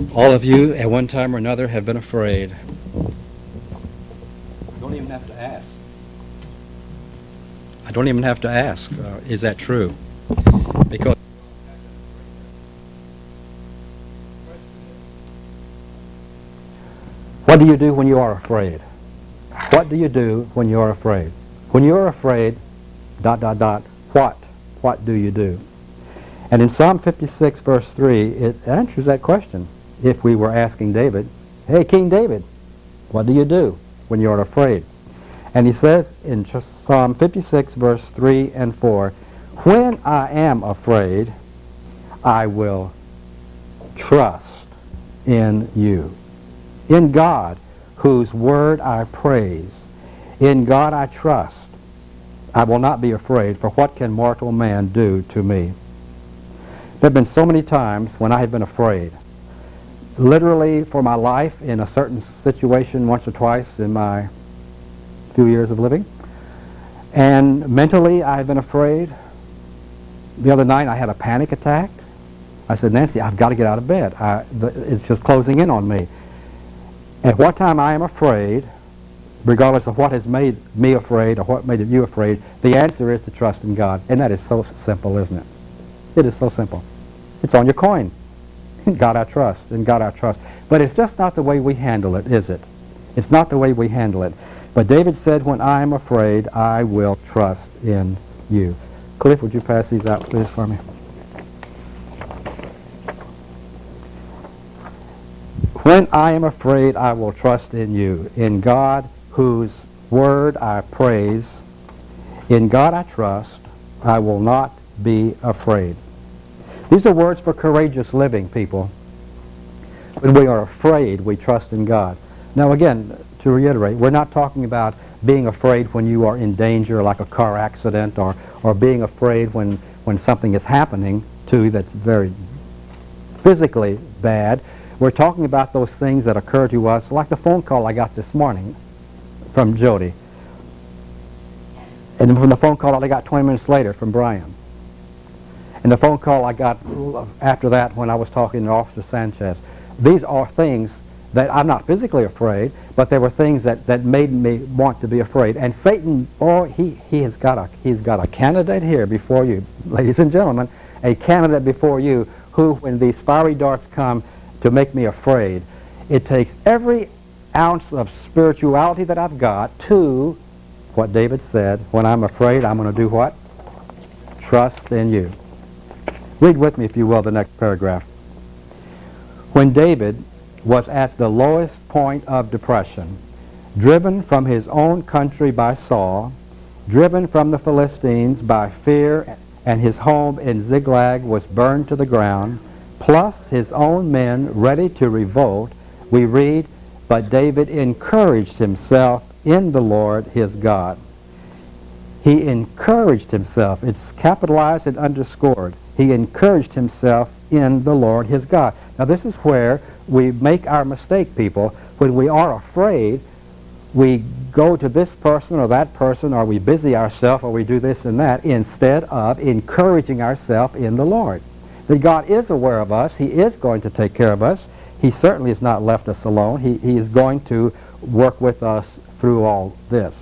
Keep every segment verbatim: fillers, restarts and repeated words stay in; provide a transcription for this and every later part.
All of you, at one time or another, have been afraid. You don't even have to ask. I don't even have to ask, uh, is that true? Because what do you do when you are afraid? What do you do when you are afraid? When you are afraid, dot, dot, dot, what? What do you do? And in Psalm fifty-six, verse three, it answers that question. If we were asking David, hey, King David, what do you do when you are afraid? And he says in Psalm fifty-six, verse three and four, when I am afraid, I will trust in you. In God, whose word I praise. In God I trust. I will not be afraid, for what can mortal man do to me? There have been so many times when I have been afraid. Literally for my life in a certain situation once or twice in my few years of living. And mentally I've been afraid. The other night I had a panic attack. I said, Nancy, I've got to get out of bed. I, the, it's just closing in on me. At what time I am afraid, regardless of what has made me afraid or what made you afraid, the answer is to trust in God. And that is so simple, isn't it? It is so simple. It's on your coin. In God I trust. In God I trust. But it's just not the way we handle it, is it? It's not the way we handle it. But David said, when I am afraid, I will trust in you. Cliff, would you pass these out, please, for me? When I am afraid, I will trust in you. In God, whose word I praise. In God I trust. I will not be afraid. These are words for courageous living, people. When we are afraid, we trust in God. Now again, to reiterate, we're not talking about being afraid when you are in danger, like a car accident, or, or being afraid when, when something is happening to you that's very physically bad. We're talking about those things that occur to us, like the phone call I got this morning from Jody. And then from the phone call that I got twenty minutes later from Brian. And the phone call I got after that when I was talking to Officer Sanchez. These are things that I'm not physically afraid, but there were things that, that made me want to be afraid. And Satan, oh, he, he has got a, he's got a candidate here before you, ladies and gentlemen, a candidate before you who, when these fiery darts come to make me afraid, it takes every ounce of spirituality that I've got to what David said, when I'm afraid, I'm going to do what? Trust in you. Read with me, if you will, the next paragraph. When David was at the lowest point of depression, driven from his own country by Saul, driven from the Philistines by fear, and his home in Ziklag was burned to the ground, plus his own men ready to revolt, we read, but David encouraged himself in the Lord his God. He encouraged himself. It's capitalized and underscored. He encouraged himself in the Lord his God. Now this is where we make our mistake, people. When we are afraid, we go to this person or that person, or we busy ourselves, or we do this and that, instead of encouraging ourselves in the Lord. That God is aware of us. He is going to take care of us. He certainly has not left us alone. He, he is going to work with us through all this.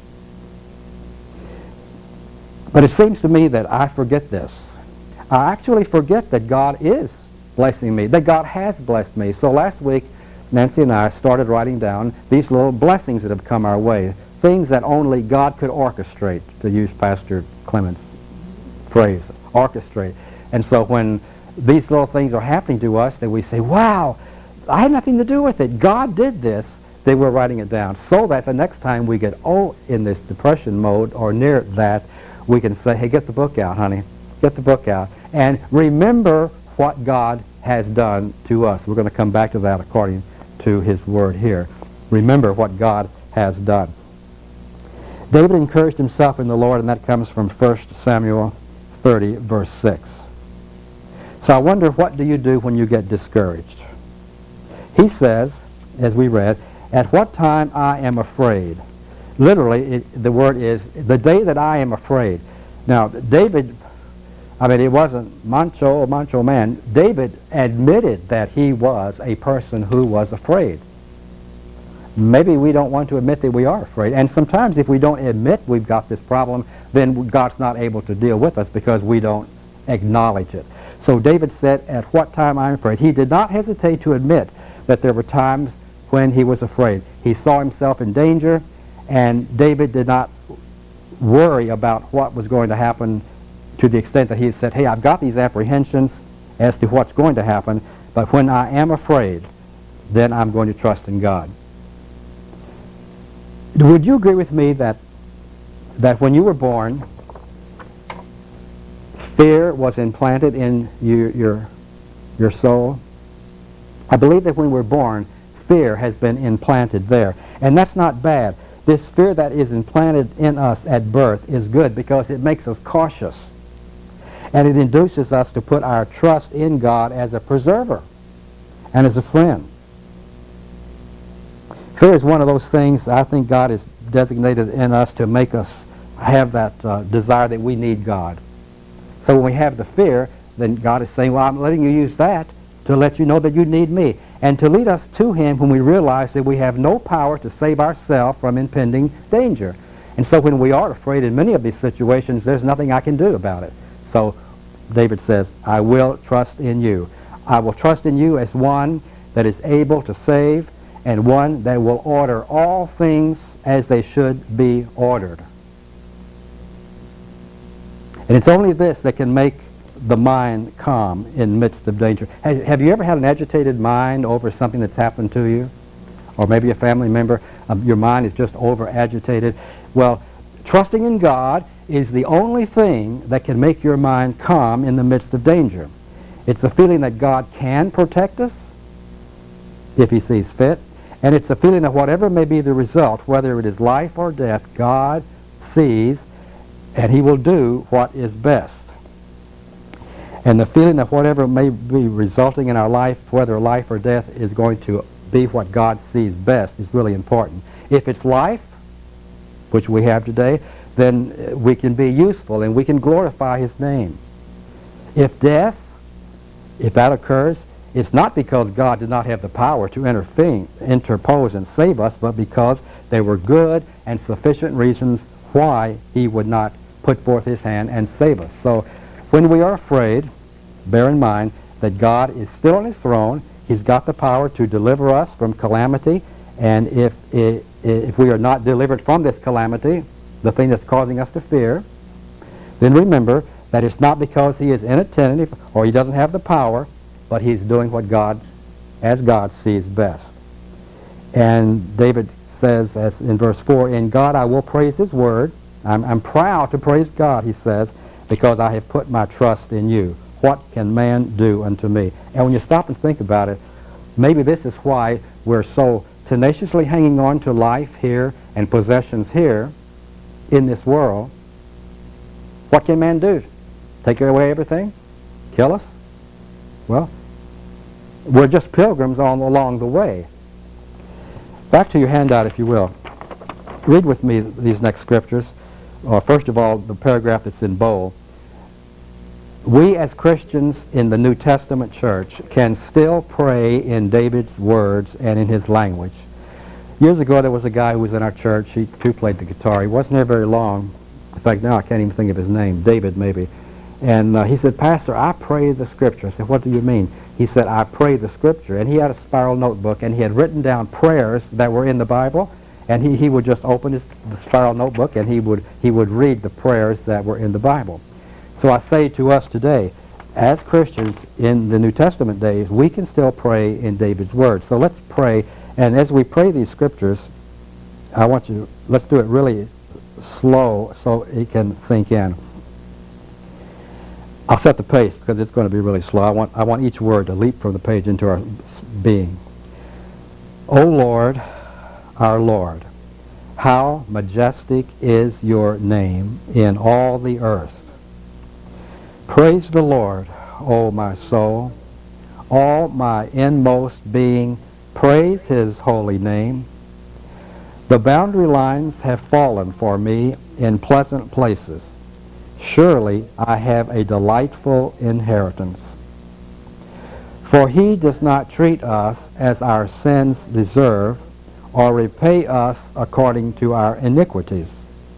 But it seems to me that I forget this. I actually forget that God is blessing me, that God has blessed me. So last week, Nancy and I started writing down these little blessings that have come our way, things that only God could orchestrate, to use Pastor Clement's phrase, orchestrate. And so when these little things are happening to us, then we say, wow, I had nothing to do with it. God did this. Then we're writing it down so that the next time we get, oh, in this depression mode or near that, we can say, hey, get the book out, honey. Get the book out. And remember what God has done to us. We're going to come back to that according to his word here. Remember what God has done. David encouraged himself in the Lord, and that comes from First Samuel thirty, verse six. So I wonder, what do you do when you get discouraged? He says, as we read, at what time I am afraid. Literally, it, the word is, the day that I am afraid. Now, David I mean, it wasn't macho, macho man. David admitted that he was a person who was afraid. Maybe we don't want to admit that we are afraid. And sometimes if we don't admit we've got this problem, then God's not able to deal with us because we don't acknowledge it. So David said, at what time I'm afraid. He did not hesitate to admit that there were times when he was afraid. He saw himself in danger, and David did not worry about what was going to happen to the extent that he said, hey, I've got these apprehensions as to what's going to happen, but when I am afraid, then I'm going to trust in God. Would you agree with me that that when you were born, fear was implanted in your, your, your soul? I believe that when we're born, fear has been implanted there. And that's not bad. This fear that is implanted in us at birth is good because it makes us cautious. And it induces us to put our trust in God as a preserver and as a friend. Fear is one of those things I think God has designated in us to make us have that uh, desire that we need God. So when we have the fear, then God is saying, well, I'm letting you use that to let you know that you need me, and to lead us to Him when we realize that we have no power to save ourselves from impending danger. And so when we are afraid in many of these situations, there's nothing I can do about it. So David says, I will trust in you. I will trust in you as one that is able to save, and one that will order all things as they should be ordered. And it's only this that can make the mind calm in the midst of danger. Have, have you ever had an agitated mind over something that's happened to you? Or maybe a family member, um, your mind is just over agitated. Well, trusting in God is the only thing that can make your mind calm in the midst of danger. It's a feeling that God can protect us if He sees fit. And it's a feeling that whatever may be the result, whether it is life or death, God sees and He will do what is best. And the feeling that whatever may be resulting in our life, whether life or death, is going to be what God sees best is really important. If it's life, which we have today, then we can be useful and we can glorify His name. If death, if that occurs, it's not because God did not have the power to intervene, interpose and save us, but because there were good and sufficient reasons why He would not put forth His hand and save us. So when we are afraid, bear in mind that God is still on His throne. He's got the power to deliver us from calamity, and if, if, if we are not delivered from this calamity, the thing that's causing us to fear, then remember that it's not because He is inattentive or He doesn't have the power, but He's doing what God, as God sees best. And David says, as in verse four, in God I will praise His word. I'm, I'm proud to praise God, he says, because I have put my trust in you. What can man do unto me? And when you stop and think about it, maybe this is why we're so tenaciously hanging on to life here and possessions here in this world. What can man do? Take away everything? Kill us? Well, we're just pilgrims on along the way. Back to your handout, if you will. Read with me these next scriptures. Uh, first of all, the paragraph that's in bold. We as Christians in the New Testament church can still pray in David's words and in his language. Years ago there was a guy who was in our church. He too played the guitar. He wasn't there very long. In fact, now I can't even think of his name. David, maybe. And uh, he said, Pastor, I pray the Scripture. I said, what do you mean? He said, I pray the Scripture. And he had a spiral notebook, and he had written down prayers that were in the Bible, and he, he would just open his the spiral notebook, and he would, he would read the prayers that were in the Bible. So I say to us today, as Christians in the New Testament days, we can still pray in David's words. So let's pray, and as we pray these Scriptures, I want you, let's do it really slow so it can sink in. I'll set the pace because it's going to be really slow. I want, I want each word to leap from the page into our being. O Lord, our Lord, how majestic is your name in all the earth. Praise the Lord, O my soul. All my inmost being, praise His holy name. The boundary lines have fallen for me in pleasant places. Surely I have a delightful inheritance. For he does not treat us as our sins deserve, or repay us according to our iniquities.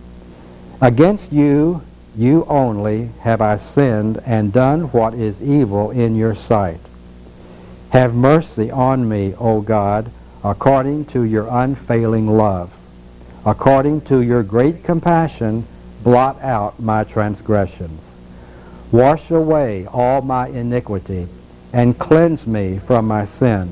Against you, you only, have I sinned and done what is evil in your sight. Have mercy on me, O God, according to your unfailing love. According to your great compassion, blot out my transgressions. Wash away all my iniquity, and cleanse me from my sin.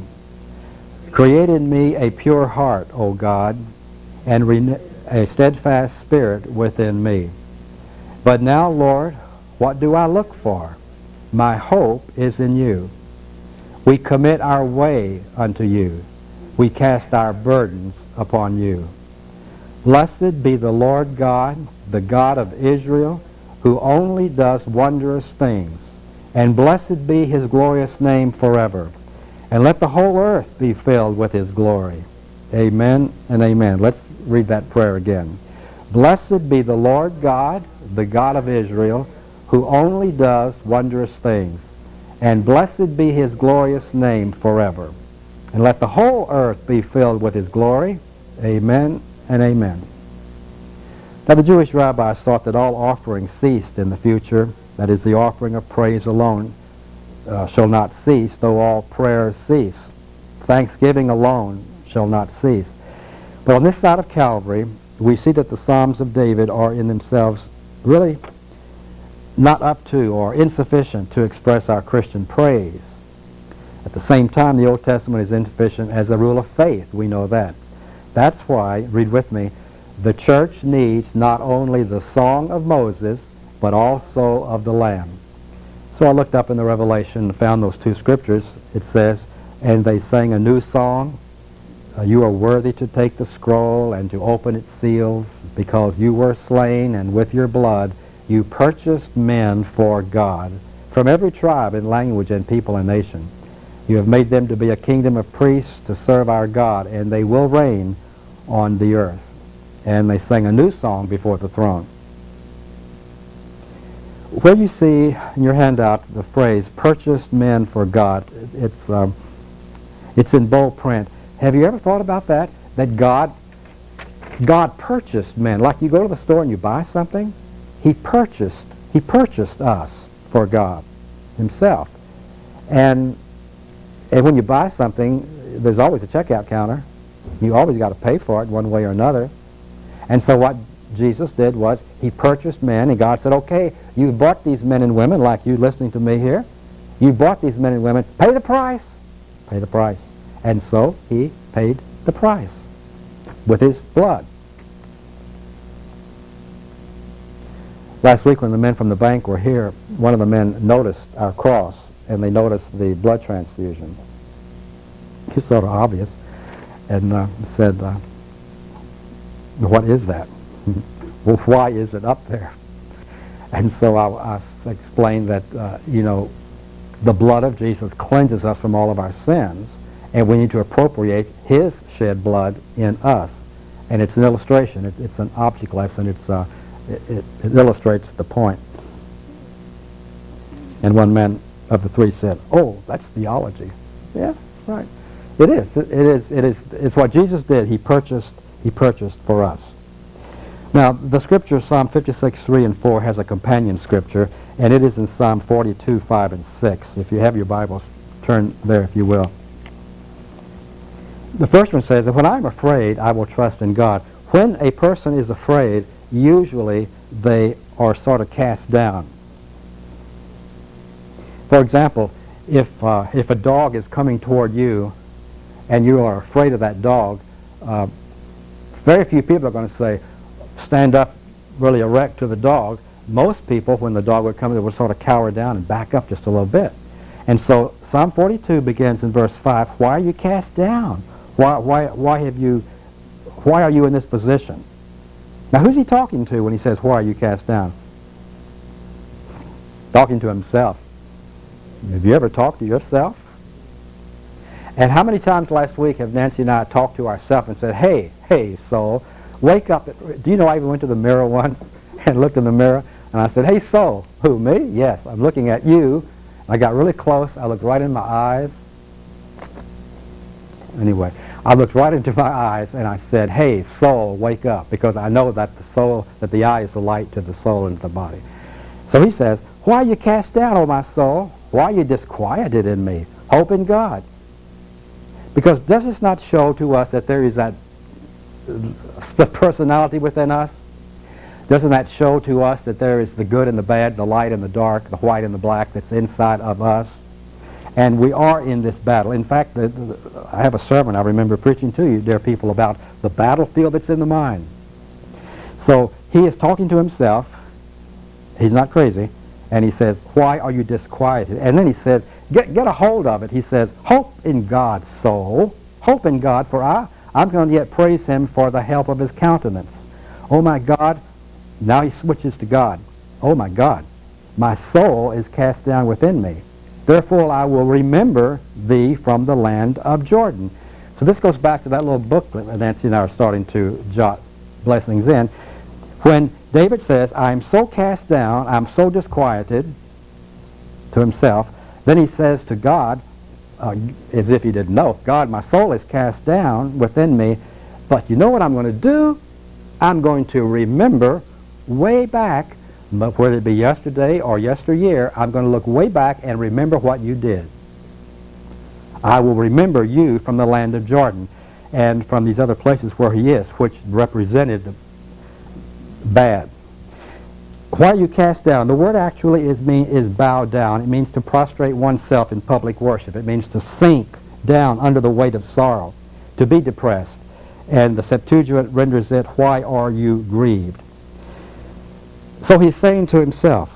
Create in me a pure heart, O God, and renew a steadfast spirit within me. But now, Lord, what do I look for? My hope is in you. We commit our way unto you. We cast our burdens upon you. Blessed be the Lord God, the God of Israel, who only does wondrous things. And blessed be his glorious name forever. And let the whole earth be filled with his glory. Amen and amen. Let's read that prayer again. Blessed be the Lord God, the God of Israel, who only does wondrous things. And blessed be his glorious name forever. And let the whole earth be filled with his glory. Amen and amen. Now the Jewish rabbis thought that all offerings ceased in the future. That is, the offering of praise alone uh, shall not cease, though all prayers cease. Thanksgiving alone shall not cease. But on this side of Calvary, we see that the Psalms of David are in themselves really not up to or insufficient to express our Christian praise. At the same time, the Old Testament is insufficient as a rule of faith. We know that. That's why, read with me, the church needs not only the song of Moses, but also of the Lamb. So I looked up in the Revelation and found those two scriptures. It says, and they sang a new song. Uh, you are worthy to take the scroll and to open its seals, because you were slain, and with your blood you purchased men for God from every tribe and language and people and nation. You have made them to be a kingdom of priests to serve our God, and they will reign on the earth. And they sang a new song before the throne. Where you see in your handout the phrase, purchased men for God, it's, um, it's in bold print. Have you ever thought about that? That God, God purchased men. Like you go to the store and you buy something, he purchased, he purchased us for God himself. And, and when you buy something, there's always a checkout counter. You always got to pay for it one way or another. And so what Jesus did was he purchased men, and God said, okay, you bought these men and women, like you listening to me here. You bought these men and women. Pay the price. Pay the price. And so he paid the price with his blood. Last week when the men from the bank were here, one of the men noticed our cross, and they noticed the blood transfusion. It's sort of obvious. And uh, said, uh, what is that? Well, why is it up there? And so I, I explained that, uh, you know, the blood of Jesus cleanses us from all of our sins, and we need to appropriate his shed blood in us. And it's an illustration. It, it's an object lesson. It's, uh, it, it, it illustrates the point. And one man of the three said, oh, that's theology. Yeah, right. It is. It, it is. It is. It's what Jesus did. He purchased. He purchased for us. Now, the scripture, Psalm fifty-six, three and four, has a companion scripture, and it is in Psalm forty-two, five and six. If you have your Bibles, turn there if you will. The first one says that when I'm afraid, I will trust in God. When a person is afraid, usually they are sort of cast down. For example, if uh, if a dog is coming toward you, and you are afraid of that dog, uh, very few people are going to say, stand up really erect to the dog. Most people, when the dog would come, they would sort of cower down and back up just a little bit. And so Psalm forty-two begins in verse five, why are you cast down? Why, why, why have you, why are you in this position? Now who's he talking to when he says, why are you cast down? Talking to himself. Have you ever talked to yourself? And how many times last week have Nancy and I talked to ourselves and said, hey, hey, soul, wake up. Do you know I even went to the mirror once and looked in the mirror? And I said, hey, soul. Who, me? Yes, I'm looking at you. I got really close. I looked right in my eyes. Anyway, I looked right into my eyes and I said, hey, soul, wake up, because I know that the soul, that the eye is the light to the soul and the body. So he says, why are you cast down, O my soul? Why are you disquieted in me? Hope in God. Because does this not show to us that there is that uh, personality within us? Doesn't that show to us that there is the good and the bad, the light and the dark, the white and the black that's inside of us? And we are in this battle. In fact, the, the, I have a sermon I remember preaching to you, dear people, about the battlefield that's in the mind. So he is talking to himself. He's not crazy. And he says, why are you disquieted? And then he says, get, get a hold of it. He says, hope in God, soul. Hope in God, for I, I'm going to yet praise him for the help of his countenance. Oh my God. Now he switches to God. Oh my God. My soul is cast down within me. Therefore I will remember thee from the land of Jordan. So this goes back to that little booklet that Nancy and I are starting to jot blessings in. When David says, I am so cast down, I'm so disquieted, to himself, then he says to God, uh, as if he didn't know, God, my soul is cast down within me, but you know what I'm going to do? I'm going to remember way back, but whether it be yesterday or yesteryear, I'm going to look way back and remember what you did. I will remember you from the land of Jordan and from these other places where he is, which represented the bad. Why are you cast down? The word actually is mean is bow down. It means to prostrate oneself in public worship. It means to sink down under the weight of sorrow, to be depressed. And the Septuagint renders it, why are you grieved? So he's saying to himself,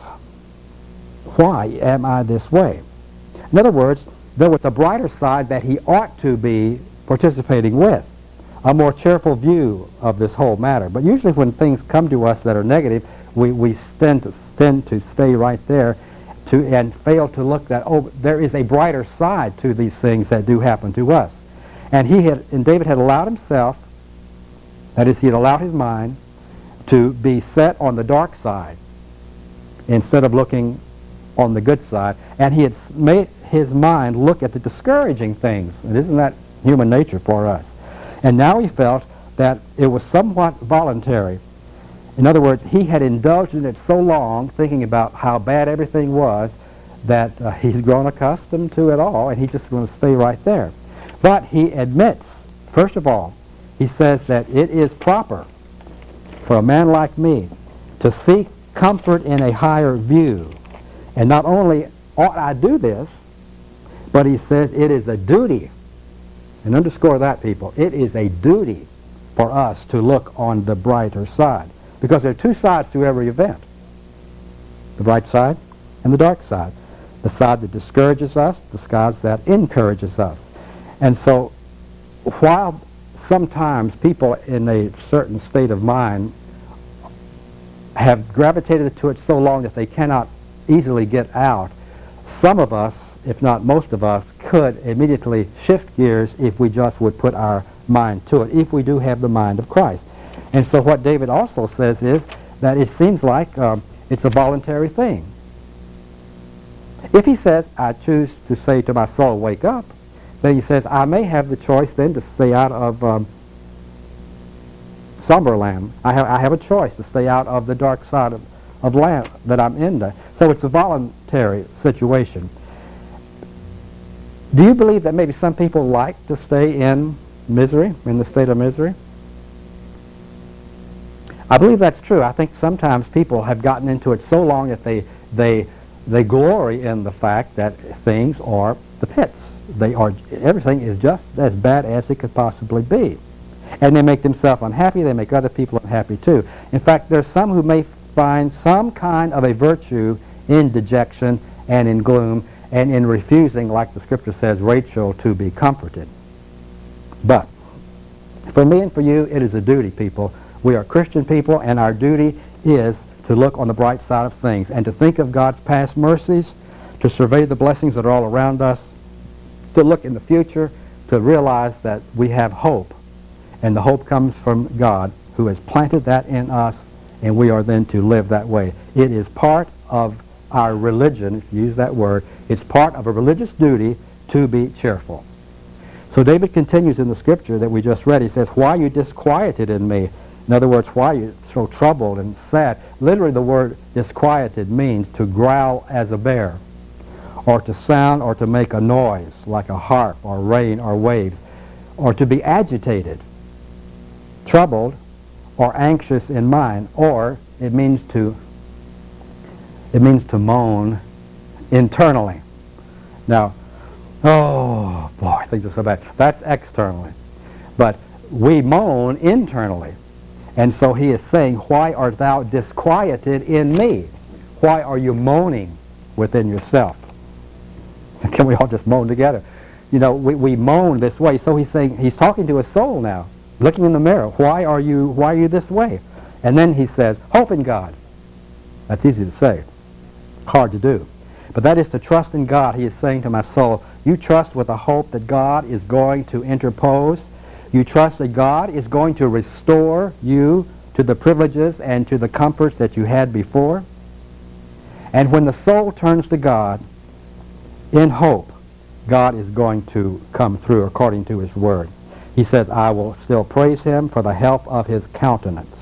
why am I this way? In other words, there was a brighter side that he ought to be participating with, a more cheerful view of this whole matter. But usually when things come to us that are negative, we, we tend, to, tend to stay right there to, and fail to look that, oh, there is a brighter side to these things that do happen to us. And he had, and David had allowed himself, that is, he had allowed his mind to be set on the dark side instead of looking on the good side. And he had made his mind look at the discouraging things. And isn't that human nature for us? And now he felt that it was somewhat voluntary. In other words, he had indulged in it so long, thinking about how bad everything was, that uh, he's grown accustomed to it all, and he's just going to stay right there. But he admits, first of all, he says that it is proper for a man like me to seek comfort in a higher view. And not only ought I do this, but he says it is a duty. And underscore that, people. It is a duty for us to look on the brighter side. Because there are two sides to every event. The bright side and the dark side. The side that discourages us, the side that encourages us. And so, while sometimes people in a certain state of mind have gravitated to it so long that they cannot easily get out, some of us, if not most of us, could immediately shift gears if we just would put our mind to it, if we do have the mind of Christ. And so what David also says is that it seems like um, it's a voluntary thing. If he says, I choose to say to my soul, wake up, then he says, I may have the choice then to stay out of um, somber land. I have, I have a choice to stay out of the dark side of, of land that I'm in there. So it's a voluntary situation. Do you believe that maybe some people like to stay in misery, in the state of misery? I believe that's true. I think sometimes people have gotten into it so long that they they they glory in the fact that things are the pits. They are, everything is just as bad as it could possibly be. And they make themselves unhappy, they make other people unhappy too. In fact, there's some who may find some kind of a virtue in dejection and in gloom and in refusing, like the scripture says, Rachel, to be comforted. But for me and for you, it is a duty, people. We are Christian people, and our duty is to look on the bright side of things and to think of God's past mercies, to survey the blessings that are all around us, to look in the future, to realize that we have hope. And the hope comes from God, who has planted that in us and we are then to live that way. It is part of our religion, if you use that word, it's part of a religious duty to be cheerful. So David continues in the scripture that we just read. He says, why are you disquieted in me? In other words, why are you so troubled and sad? Literally the word disquieted means to growl as a bear, or to sound or to make a noise like a harp or rain or waves, or to be agitated, troubled, or anxious in mind, or it means to it means to moan internally. Now, oh boy, things are so bad. That's externally. But we moan internally. And so he is saying, why art thou disquieted in me? Why are you moaning within yourself? Can we all just moan together? You know, we, we moan this way. So he's saying, he's talking to his soul now, looking in the mirror. Why are you, why are you this way? And then he says, hope in God. That's easy to say. Hard to do. But that is to trust in God. He is saying to my soul, you trust with a hope that God is going to interpose. You trust that God is going to restore you to the privileges and to the comforts that you had before. And when the soul turns to God in hope, God is going to come through according to his word. He says, I will still praise him for the help of his countenance.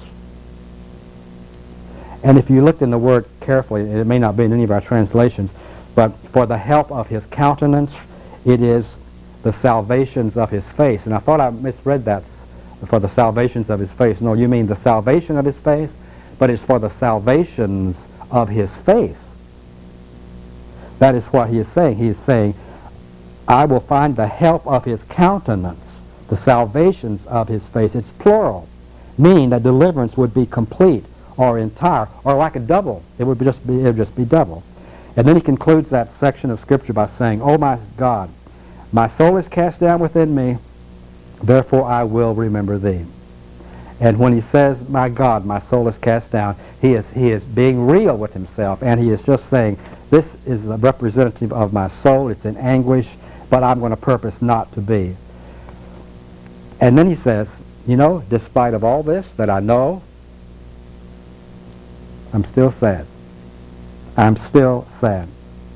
And if you looked in the word carefully, it may not be in any of our translations, but for the help of his countenance, it is the salvations of his face. And I thought I misread that, for the salvations of his face. No, you mean the salvation of his face, but it's for the salvations of his face. That is what he is saying. He is saying, I will find the help of his countenance, the salvations of his face. It's plural, meaning that deliverance would be complete or entire, or like a double. It would just be, it would just be double. And then he concludes that section of Scripture by saying, oh my God, my soul is cast down within me, therefore I will remember thee. And when he says, my God, my soul is cast down, he is, he is being real with himself, and he is just saying, this is the representative of my soul. It's in anguish, but I'm going to purpose not to be. And then he says, you know, despite of all this that I know, I'm still sad. I'm still sad.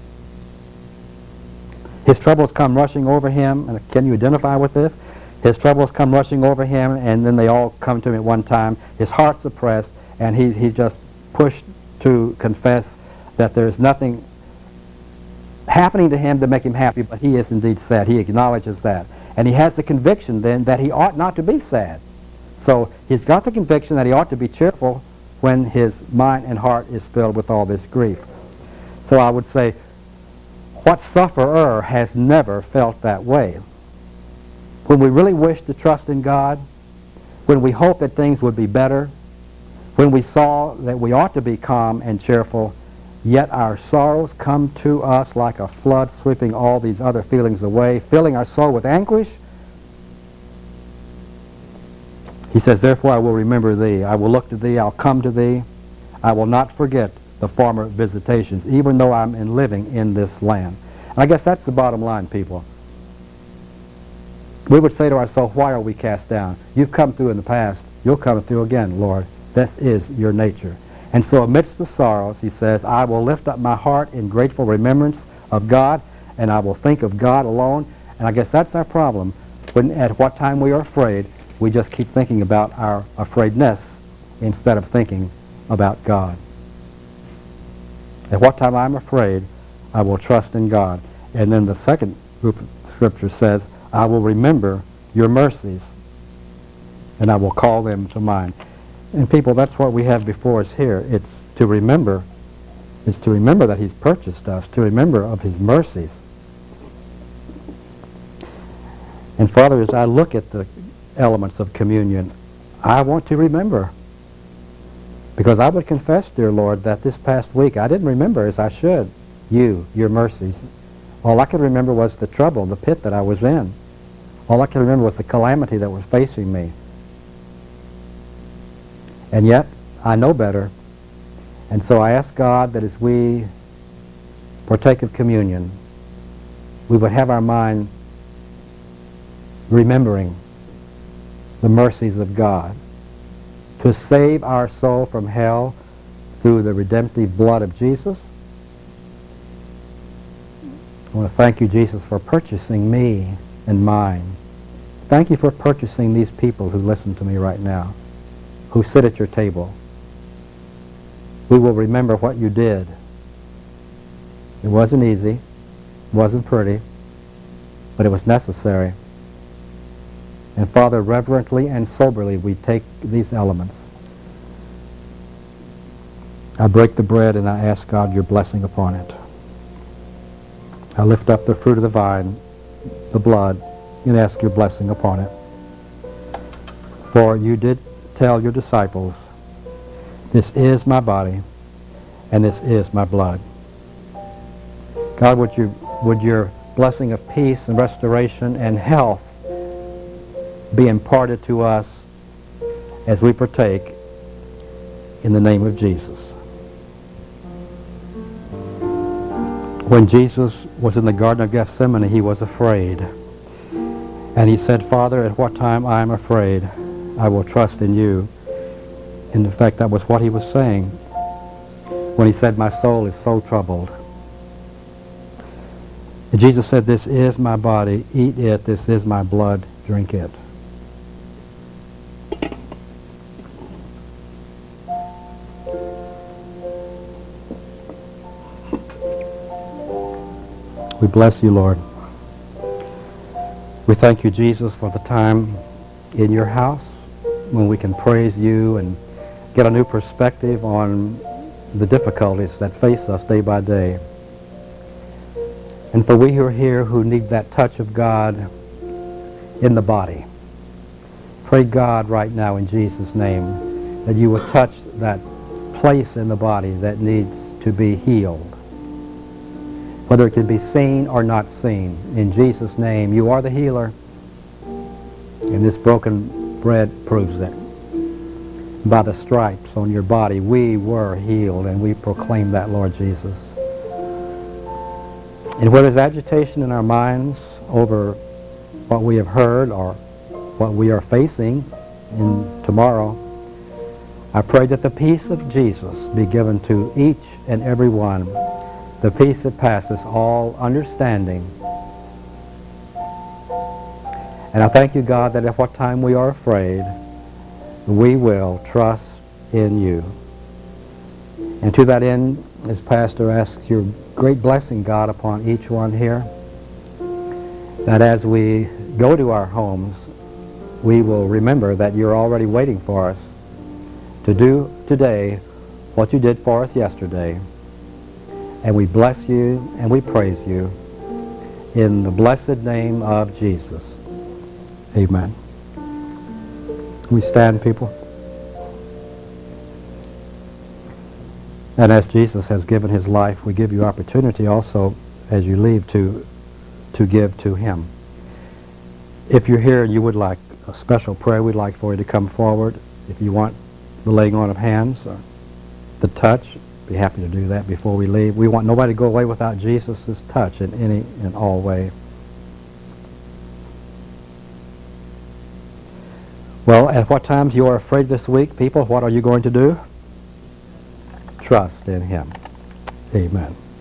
His troubles come rushing over him, and can you identify with this? His troubles come rushing over him, and then they all come to him at one time. His heart's oppressed, and he, he's just pushed to confess that there's nothing happening to him to make him happy, but he is indeed sad. He acknowledges that. And he has the conviction then that he ought not to be sad. So he's got the conviction that he ought to be cheerful when his mind and heart is filled with all this grief. So I would say, what sufferer has never felt that way? When we really wish to trust in God, when we hope that things would be better, when we saw that we ought to be calm and cheerful, yet our sorrows come to us like a flood, sweeping all these other feelings away, filling our soul with anguish. He says, therefore I will remember thee. I will look to thee. I'll come to thee. I will not forget the former visitations, even though I'm in living in this land. And I guess that's the bottom line, people. We would say to ourselves, why are we cast down? You've come through in the past. You'll come through again, Lord. This is your nature. And so amidst the sorrows, he says, I will lift up my heart in grateful remembrance of God, and I will think of God alone. And I guess that's our problem. When, at what time we are afraid, we just keep thinking about our afraidness instead of thinking about God. At what time I'm afraid, I will trust in God. And then the second group of scripture says, I will remember your mercies, and I will call them to mind. And people, that's what we have before us here. It's to remember, it's to remember that he's purchased us, to remember of his mercies. And Father, as I look at the elements of communion, I want to remember. Because I would confess, dear Lord, that this past week I didn't remember as I should you, your mercies. All I could remember was the trouble, the pit that I was in. All I could remember was the calamity that was facing me. And yet, I know better. And so I ask God that as we partake of communion, we would have our mind remembering the mercies of God to save our soul from hell through the redemptive blood of Jesus. I want to thank you, Jesus, for purchasing me and mine. Thank you for purchasing these people who listen to me right now, who sit at your table. We will remember what you did. It wasn't easy, it wasn't pretty, but it was necessary. And Father, reverently and soberly we take these elements. I break the bread and I ask God your blessing upon it. I lift up the fruit of the vine, the blood, and ask your blessing upon it. For you did tell your disciples, this is my body and this is my blood. God, would you, would your blessing of peace and restoration and health be imparted to us as we partake in the name of Jesus. When Jesus was in the Garden of Gethsemane, he was afraid. And he said, Father, at what time I am afraid, I will trust in you. And in fact, that was what he was saying when he said, my soul is so troubled. And Jesus said, this is my body, eat it, this is my blood, drink it. We bless you, Lord. We thank you, Jesus, for the time in your house when we can praise you and get a new perspective on the difficulties that face us day by day. And for we who are here who need that touch of God in the body, pray God right now in Jesus' name that you will touch that place in the body that needs to be healed. Whether it can be seen or not seen. In Jesus' name, you are the healer. And this broken bread proves it. By the stripes on your body, we were healed, and we proclaim that, Lord Jesus. And where there's agitation in our minds over what we have heard or what we are facing in tomorrow, I pray that the peace of Jesus be given to each and every one. The peace that passes all understanding. And I thank you, God, that at what time we are afraid, we will trust in you. And to that end, as Pastor asks your great blessing, God, upon each one here, that as we go to our homes, we will remember that you're already waiting for us to do today what you did for us yesterday. And we bless you and we praise you in the blessed name of Jesus. Amen. We stand, people. And as Jesus has given his life, we give you opportunity also as you leave to, to give to him. If you're here and you would like a special prayer, we'd like for you to come forward. If you want the laying on of hands or the touch, be happy to do that before we leave. We want nobody to go away without Jesus' touch in any and all way. Well, at what times you are afraid this week, people, what are you going to do? Trust in him. Amen.